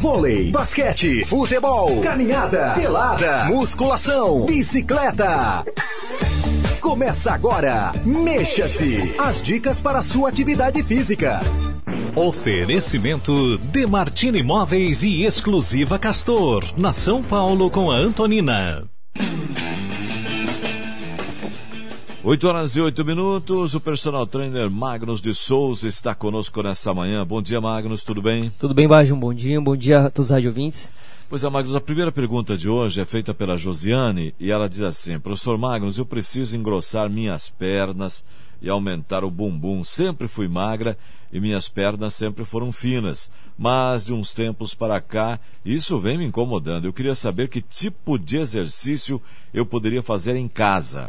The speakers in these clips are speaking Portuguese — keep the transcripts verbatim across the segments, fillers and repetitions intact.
vôlei, basquete, futebol, caminhada, pelada, musculação, bicicleta. Começa agora, Mexa-se, as dicas para a sua atividade física. Oferecimento Demartini Imóveis e Exclusiva Castor, na São Paulo com a Antonina. oito horas e oito minutos, o personal trainer Magnus de Souza está conosco nessa manhã. Bom dia, Magnus, tudo bem? Tudo bem, Baixo, um bom dia, um bom dia a todos os radiovintes. Pois é, Magnus, a primeira pergunta de hoje é feita pela Josiane e ela diz assim: professor Magnus, eu preciso engrossar minhas pernas e aumentar o bumbum. Sempre fui magra e minhas pernas sempre foram finas, mas de uns tempos para cá isso vem me incomodando. Eu queria saber que tipo de exercício eu poderia fazer em casa.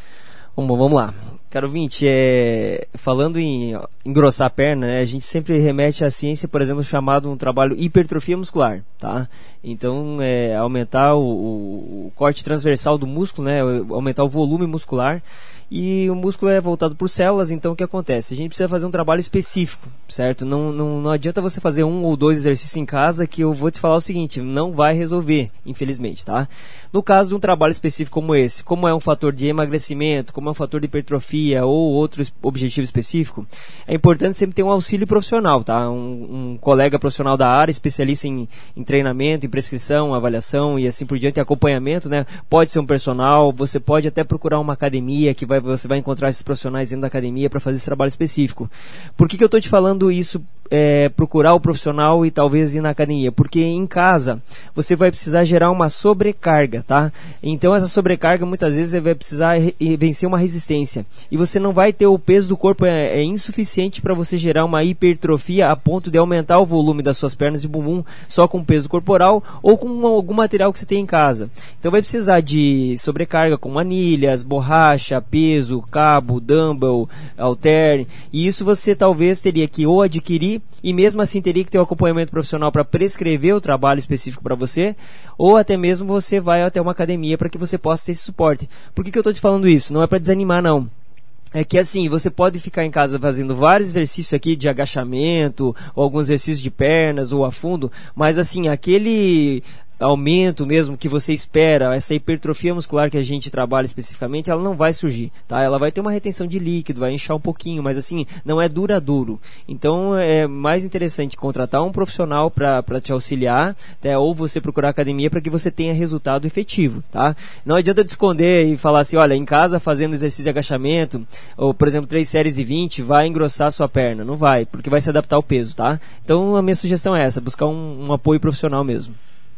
Bom, vamos lá. Caro ouvinte, é... falando em engrossar a perna, né, a gente sempre remete à ciência, por exemplo, chamado um trabalho hipertrofia muscular, tá? Então, é aumentar o, o, o corte transversal do músculo, né, aumentar o volume muscular. E o músculo é voltado por células, então o que acontece? A gente precisa fazer um trabalho específico, certo? Não, não, não adianta você fazer um ou dois exercícios em casa, que eu vou te falar o seguinte, não vai resolver, infelizmente, tá? No caso de um trabalho específico como esse, como é um fator de emagrecimento, como é um fator de hipertrofia ou outro objetivo específico, é importante sempre ter um auxílio profissional, tá? Um, um colega profissional da área, especialista em, em treinamento, em prescrição, avaliação e assim por diante, acompanhamento, né? Pode ser um personal, você pode até procurar uma academia que vai você vai encontrar esses profissionais dentro da academia para fazer esse trabalho específico. Por que que eu estou te falando isso, é, procurar o profissional e talvez ir na academia? Porque em casa você vai precisar gerar uma sobrecarga, tá? Então essa sobrecarga muitas vezes vai precisar re- vencer uma resistência. E você não vai ter o peso do corpo, é, é insuficiente para você gerar uma hipertrofia a ponto de aumentar o volume das suas pernas e bumbum só com peso corporal ou com algum material que você tem em casa. Então vai precisar de sobrecarga com anilhas, borracha, peso, peso, cabo, dumbbell, halter, e isso você talvez teria que ou adquirir e mesmo assim teria que ter um acompanhamento profissional para prescrever o trabalho específico para você, ou até mesmo você vai até uma academia para que você possa ter esse suporte. Por que que eu estou te falando isso? Não é para desanimar, não. É que assim, você pode ficar em casa fazendo vários exercícios aqui de agachamento, ou alguns exercícios de pernas, ou a fundo, mas assim, aquele aumento mesmo que você espera, essa hipertrofia muscular que a gente trabalha especificamente, ela não vai surgir, tá? Ela vai ter uma retenção de líquido, vai inchar um pouquinho, mas assim, não é duradouro. Então é mais interessante contratar um profissional para te auxiliar, né? Ou você procurar academia para que você tenha resultado efetivo, tá? Não adianta te esconder e falar assim, olha, em casa fazendo exercício de agachamento, ou por exemplo, três séries e vinte, vai engrossar a sua perna. Não vai, porque vai se adaptar ao peso, tá? Então a minha sugestão é essa, buscar um, um apoio profissional mesmo.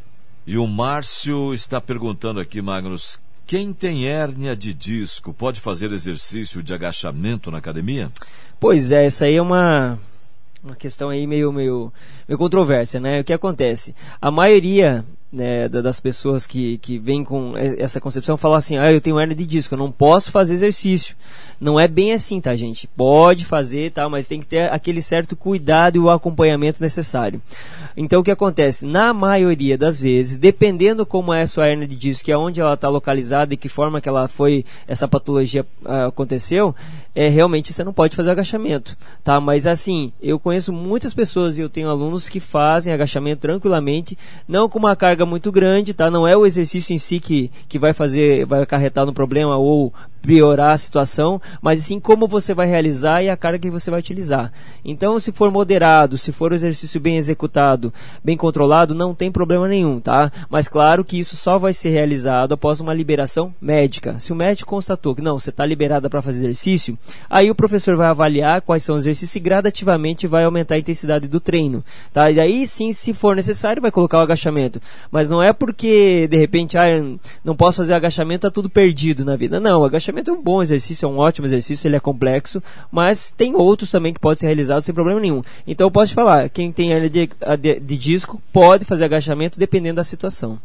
E o Márcio está perguntando aqui, Magnus, quem tem hérnia de disco pode fazer exercício de agachamento na academia? Pois é, essa aí é uma, uma questão aí meio, meio, meio controversa, né? O que acontece? A maioria, né, das pessoas que, que vêm com essa concepção fala assim, ah, eu tenho hérnia de disco, eu não posso fazer exercício. Não é bem assim, tá, gente? Pode fazer, tá, mas tem que ter aquele certo cuidado e o acompanhamento necessário. Então, o que acontece? Na maioria das vezes, dependendo como é a sua hérnia de disco, e aonde ela está localizada e que forma que ela foi, essa patologia uh, aconteceu, é, realmente você não pode fazer agachamento, tá? Mas assim, eu conheço muitas pessoas e eu tenho alunos que fazem agachamento tranquilamente, não com uma carga muito grande, tá? Não é o exercício em si que, que vai fazer, vai acarretar no problema ou piorar a situação, mas sim como você vai realizar e a carga que você vai utilizar. Então, se for moderado, se for o exercício bem executado, bem controlado, não tem problema nenhum, tá? Mas claro que isso só vai ser realizado após uma liberação médica. Se o médico constatou que não, você está liberada para fazer exercício, aí o professor vai avaliar quais são os exercícios e gradativamente vai aumentar a intensidade do treino, tá? E aí sim, se for necessário, vai colocar o agachamento. Mas não é porque, de repente, ah, não posso fazer agachamento, tá tudo perdido na vida. Não, o agachamento é um bom exercício, é um ótimo exercício, ele é complexo, mas tem outros também que podem ser realizados sem problema nenhum. Então eu posso te falar, quem tem hérnia de, de, de disco pode fazer agachamento dependendo da situação.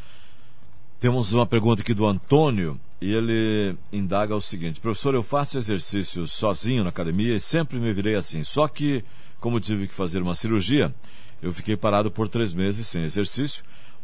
Temos uma pergunta aqui do Antônio e ele indaga o seguinte: professor, eu faço exercícios sozinho na academia e sempre me virei assim, só que como tive que fazer uma cirurgia, eu fiquei parado por três meses sem exercício,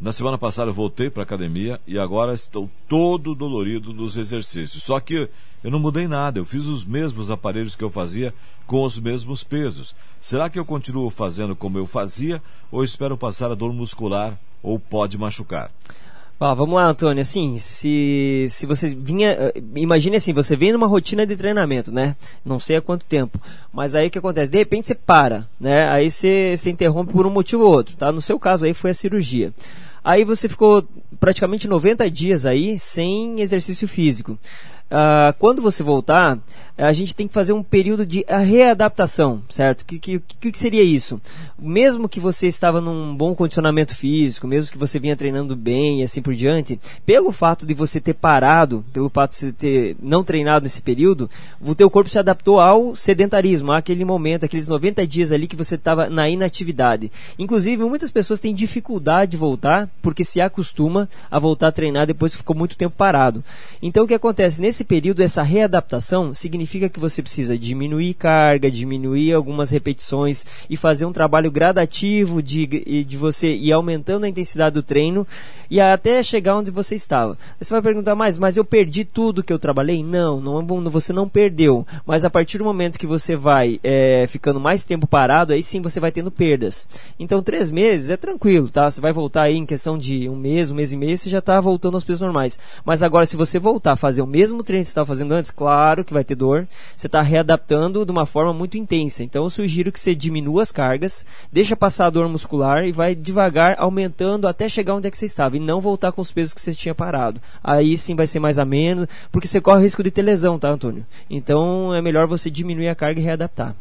Na semana passada eu voltei para a academia e agora estou todo dolorido dos exercícios. Só que eu não mudei nada, eu fiz os mesmos aparelhos que eu fazia com os mesmos pesos. Será que eu continuo fazendo como eu fazia ou espero passar a dor muscular ou pode machucar? Ah, vamos lá, Antônio, assim, se, se você vinha, imagine assim, você vem numa rotina de treinamento, né, não sei há quanto tempo, mas aí o que acontece, de repente você para, né, aí você, você interrompe por um motivo ou outro, tá, no seu caso aí foi a cirurgia, aí você ficou praticamente noventa dias aí sem exercício físico. Uh, quando você voltar, a gente tem que fazer um período de readaptação, certo? O que, que, que, que seria isso? Mesmo que você estava num bom condicionamento físico, mesmo que você vinha treinando bem e assim por diante, pelo fato de você ter parado, pelo fato de você ter não treinado nesse período, o teu corpo se adaptou ao sedentarismo, àquele momento, aqueles noventa dias ali que você estava na inatividade. Inclusive, muitas pessoas têm dificuldade de voltar, porque se acostuma a voltar a treinar depois que ficou muito tempo parado. Então, o que acontece? Nesse período, essa readaptação significa que você precisa diminuir carga, diminuir algumas repetições e fazer um trabalho gradativo de, de você ir aumentando a intensidade do treino e até chegar onde você estava. Você vai perguntar, mais, mas eu perdi tudo que eu trabalhei? Não, não é bom, você não perdeu, mas a partir do momento que você vai é, ficando mais tempo parado, aí sim você vai tendo perdas. Então três meses é tranquilo, tá? Você vai voltar aí em questão de um mês, um mês e meio, você já está voltando aos pesos normais. Mas agora, se você voltar a fazer o mesmo treino que você estava fazendo antes, claro que vai ter dor, você está readaptando de uma forma muito intensa. Então eu sugiro que você diminua as cargas, deixa passar a dor muscular e vai devagar aumentando até chegar onde é que você estava e não voltar com os pesos que você tinha parado. Aí sim vai ser mais ameno, porque você corre o risco de ter lesão, tá, Antônio? Então é melhor você diminuir a carga e readaptar.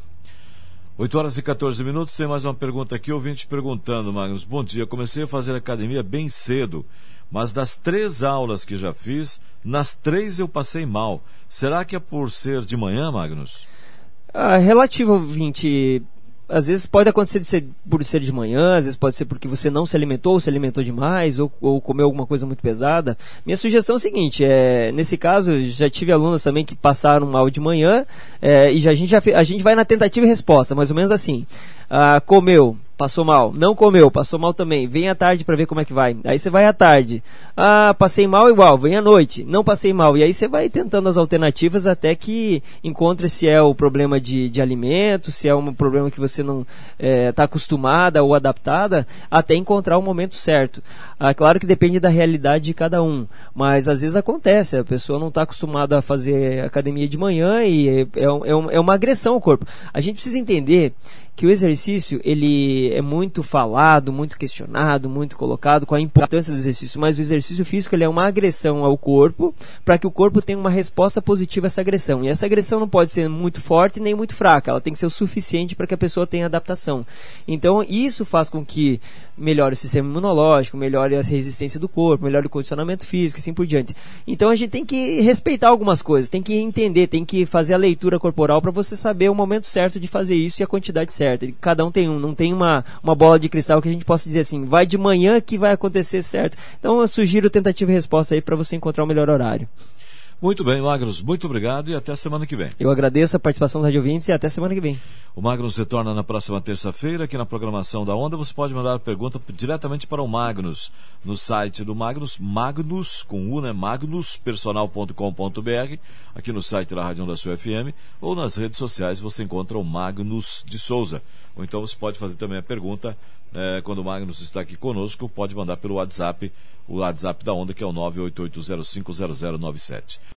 oito horas e quatorze minutos, tem mais uma pergunta aqui, ouvinte perguntando, Magnus, bom dia, comecei a fazer academia bem cedo, mas das três aulas que já fiz, nas três eu passei mal. Será que é por ser de manhã, Magnus? Ah, relativo, ouvinte. Às vezes pode acontecer de ser, por ser de manhã, às vezes pode ser porque você não se alimentou, ou se alimentou demais, ou, ou comeu alguma coisa muito pesada. Minha sugestão é o seguinte, é, nesse caso, já tive alunos também que passaram mal de manhã, é, e já, a, gente já, a gente vai na tentativa e resposta, mais ou menos assim. Ah, comeu, passou mal. Não comeu, passou mal também. Vem à tarde para ver como é que vai. Aí você vai à tarde. Ah, passei mal igual, vem à noite. Não passei mal. E aí você vai tentando as alternativas até que encontre se é o problema de, de alimento, se é um problema que você não está é, acostumada ou adaptada, até encontrar o momento certo. Ah, claro que depende da realidade de cada um, mas às vezes acontece, a pessoa não está acostumada a fazer academia de manhã e é, é, é uma agressão ao corpo. A gente precisa entender que o exercício, ele é muito falado, muito questionado, muito colocado com a importância do exercício, mas o exercício físico ele é uma agressão ao corpo, para que o corpo tenha uma resposta positiva a essa agressão. E essa agressão não pode ser muito forte nem muito fraca, ela tem que ser o suficiente para que a pessoa tenha adaptação. Então, isso faz com que melhore o sistema imunológico, melhore a resistência do corpo, melhore o condicionamento físico e assim por diante. Então, a gente tem que respeitar algumas coisas, tem que entender, tem que fazer a leitura corporal para você saber o momento certo de fazer isso e a quantidade certa. Cada um tem um, não tem uma, uma bola de cristal que a gente possa dizer assim, vai de manhã que vai acontecer certo. Então eu sugiro tentativa e resposta aí para você encontrar o melhor horário. Muito bem, Magnus, muito obrigado e até semana que vem. Eu agradeço a participação dos radiovintes e até semana que vem. O Magnus retorna na próxima terça-feira, aqui na programação da Onda. Você pode mandar a pergunta diretamente para o Magnus, no site do Magnus, Magnus, com U, né? magnus personal ponto com ponto b r, aqui no site da Rádio Onda Sul F M, ou nas redes sociais você encontra o Magnus de Souza. Ou então você pode fazer também a pergunta, é, quando o Magnus está aqui conosco, pode mandar pelo WhatsApp, o WhatsApp da Onda, que é o nove oito oito zero cinco zero zero nove sete.